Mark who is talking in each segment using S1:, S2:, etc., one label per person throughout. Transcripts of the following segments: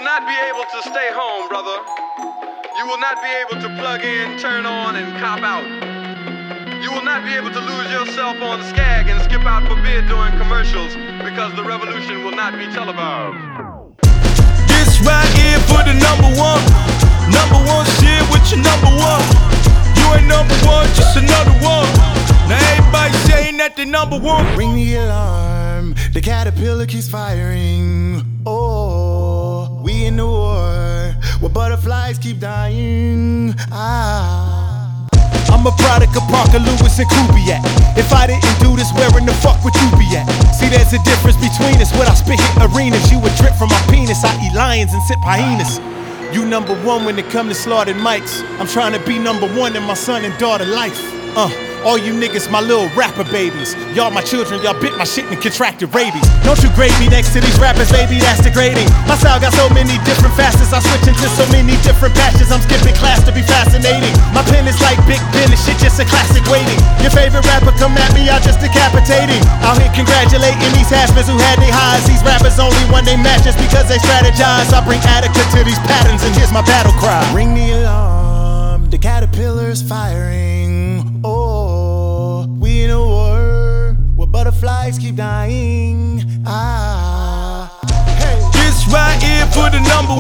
S1: not be able to stay home, brother. You will not be able to plug in, turn on, and cop out. You will not be able to lose yourself on Skag and skip out for beer during commercials because the revolution will not be televised.
S2: This right here for the number one shit with your number one. You ain't number one, just another one. Now everybody saying that they number one.
S3: Ring the alarm, the caterpillar keeps firing. Oh, we in the war where butterflies keep dying.
S2: I'm a product of Parker Lewis and Kubiak. If I didn't do this, where in the fuck would you be at? See, there's a difference between us. What I spit hit arenas, you would drip from my penis. I eat lions and sip hyenas. You number one when it come to slaughtered mics. I'm trying to be number one in my son and daughter life. All you niggas, my little rapper babies. Y'all my children, y'all bit my shit and contracted rabies. Don't you grade me next to these rappers, baby, that's degrading. My style got so many different facets, I switch into so many different patches. I'm skipping class to be fascinating. My pen is like Big Ben, this shit just a classic waiting. Your favorite rapper come at me, I just decapitating. Out here congratulating these haspers who had their highs. These rappers only won they matches because they strategize. I bring Attica to these patterns and here's my battle cry.
S3: Ring the alarm, the caterpillar's firing. Oh, we in a war where butterflies keep dying.
S2: Hey. This right here for the number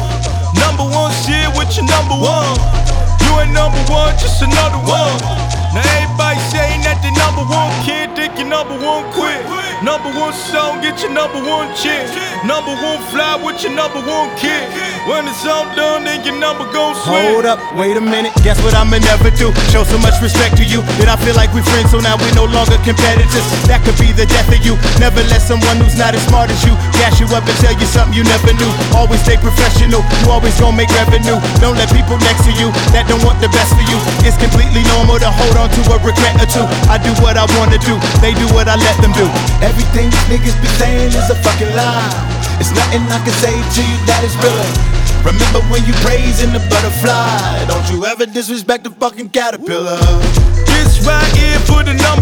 S2: one shit with your number one. You ain't number one, just another one. Now everybody saying that they number one kid, think you number one quit. Number one song, get your number one chick. Number one fly with your number one kid. When it's all done, then your number gon' swing.
S3: Hold up, wait a minute, guess what I'ma never do? Show so much respect to you that I feel like we friends, so now we no longer competitors. That could be the death of you. Never let someone who's not as smart as you gas you up and tell you something you never knew. Always stay professional, you always gon' make revenue. Don't let people next to you that don't want the best for you. It's completely normal to hold on to a regret or two. I do what I wanna do, they do what I let them do.
S4: Everything these niggas be saying is a fucking lie. It's nothing I can say to you that is real. Remember when you praising the butterfly, don't you ever disrespect the fucking caterpillar.
S2: This right here for the number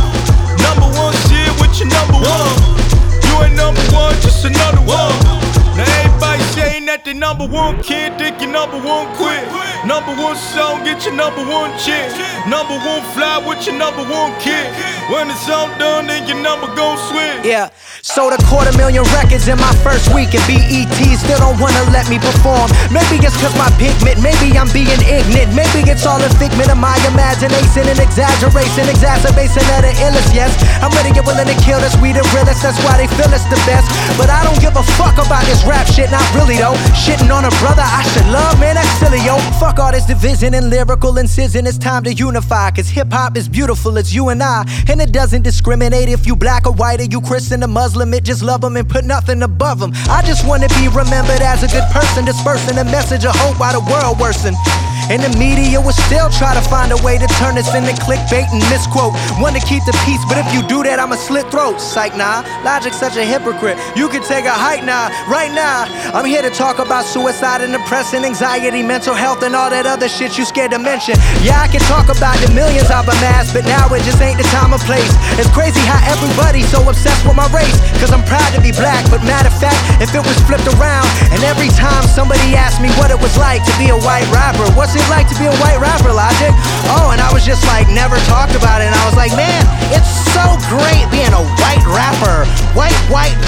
S2: one shit with your number one. You ain't number one, just another one. Now everybody saying that they number one kid, think you number one quit. Number one song, get your number one chick. Number one fly with your number one kid. When it's all done, then your number gon' swing.
S5: Yeah, sold 250,000 records in my first week, and BET still don't wanna let me perform. Maybe it's cause my pigment, maybe I'm being ignorant. Maybe it's all a figment of my imagination and exaggeration, exacerbation of the illest, yes. I'm ready to get willing to kill this, we the realest, that's why they feel it's the best. But I don't give a fuck about this rap shit, not really though. Shitting on a brother I should love, man, that's silly, yo. Fuck all this division and lyrical incision, it's time to unify. Cause hip-hop is beautiful, it's you and I. And it doesn't discriminate if you black or white or you Christian or Muslim. It just love them and put nothing above them. I just wanna be remembered as a good person, dispersing a message of hope while the world worsen. And the media will still try to find a way to turn this into clickbait and misquote. Wanna keep the peace, but if you do that, I'ma slit throats. Psych, nah, Logic's such a hypocrite. You can take a hike now, right now. I'm here to talk about suicide and depression, anxiety, mental health, and all that other shit you scared to mention. Yeah, I can talk about the millions I've amassed, but now it just ain't the time or place. It's crazy how everybody's so obsessed with my race. Cause I'm proud to be black, but matter of fact, if it was flipped around, and every time somebody asked me what it was like to be a white rapper, what's it like to be a white rapper, Logic? Oh, and I was just like, never talked about it. And I was like, man, it's so great being a white rapper. White,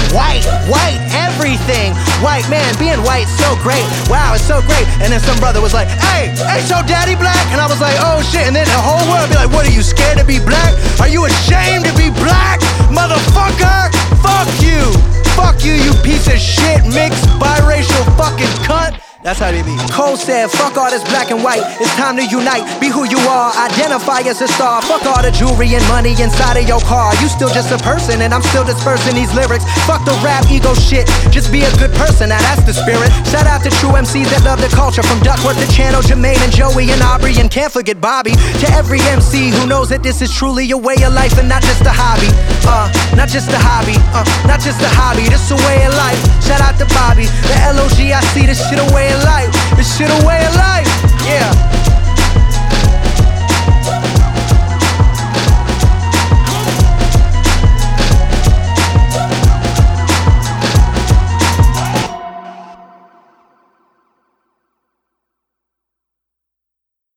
S5: everything. White, man, being white's so great. Wow, it's so great. And then some brother was like, hey, so daddy black? And I was like, oh shit. And then the whole world be like, what, are you scared to be black? Are you ashamed to be black? Motherfucker, fuck you, you piece of shit, mixed biracial fucking cunt. That's how they be. Cole said, fuck all this black and white. It's time to unite, be who you are, identify as a star. Fuck all the jewelry and money inside of your car. You still just a person and I'm still dispersing these lyrics. Fuck the rap ego shit, just be a good person, now that's the spirit. Shout out to true MCs that love the culture. From Duckworth to Channel, Jermaine and Joey and Aubrey, and can't forget Bobby. To every MC who knows that this is truly a way of life and not just a hobby. Not just a hobby, not just a hobby. This a way of life. Shout out to Bobby, the LOG, I see this shit a way of life. This shit a way of life, yeah.